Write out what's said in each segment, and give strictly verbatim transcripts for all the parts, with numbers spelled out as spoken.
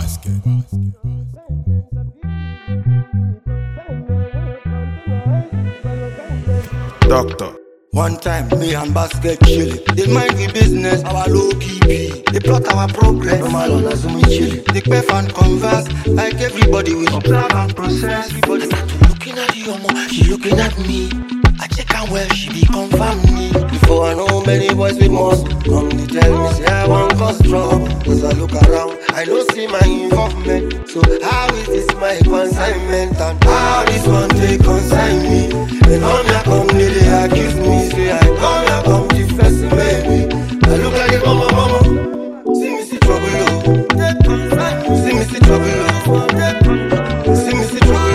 Doctor. One time, me and Basket chillin'. They mind we business, our low-key P. They plot our progress, normal on Azumi chillin'. They pay and converse, like everybody we observe and process. Everybody start to looking at you, omo, she looking at me. I check her well, she be confirm me. Before I know many boys we must come to tell me, say I want cause trouble. As I look around, I don't see my involvement. So how is this my consignment? And how this one take consign me? When come here, come here, they accuse me. Say I come here, come confess me, baby. I look like a mama, mama. See me see trouble, oh. See me see trouble, oh. See me see trouble,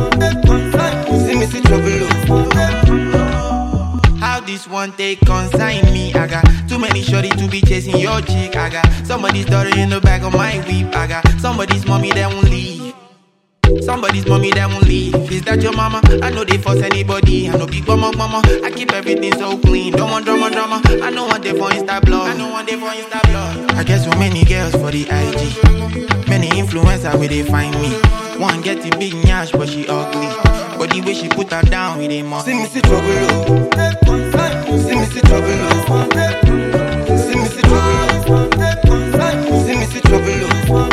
oh. See me see trouble, oh. How this one take consign me? I got too many shorty to be chasing your chick. I got somebody's daughter in the back of my whip. I got somebody's mommy that won't leave. Somebody's mommy that won't leave. Is that your mama? I know they force anybody. I know big mama, mama. I keep everything so clean. Don't want drama, drama. I know one day for Insta blog. I know one day for Insta blog. I get so many girls for the I G. Many influencers where they find me. One get the big nyash, but she ugly. But the way she put her down, it ain't more. See me see trouble, oh. See me see trouble, oh. See me see trouble, oh. See me see trouble, oh.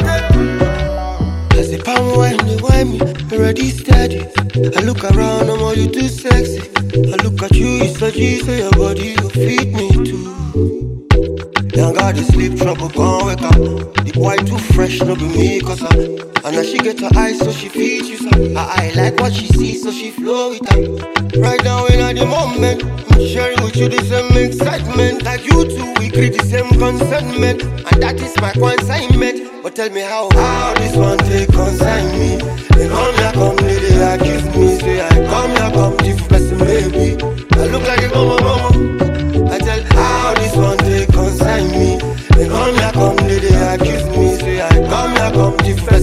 As the palm wine, they wine me, already steady. I look around, I'm all you too sexy. I look at you, you so G, so your body will feed me too. Young got the sleep trouble, can't wake up. The boy too fresh, no be me, cause I. And now she get her eyes, so she feeds you, so her eye like what she sees, so she flow with her. Right now in at the moment, I'm sharing with you the same excitement. Like you two, we create the same consentment. And that is my consignment. But tell me how, how this one take consign me. They come here, come here, they accuse me. Say I come here, come different person, baby. I look like a mama, mama. I tell how this one take consign me. They come here, come here, they accuse me. Say I come here, come different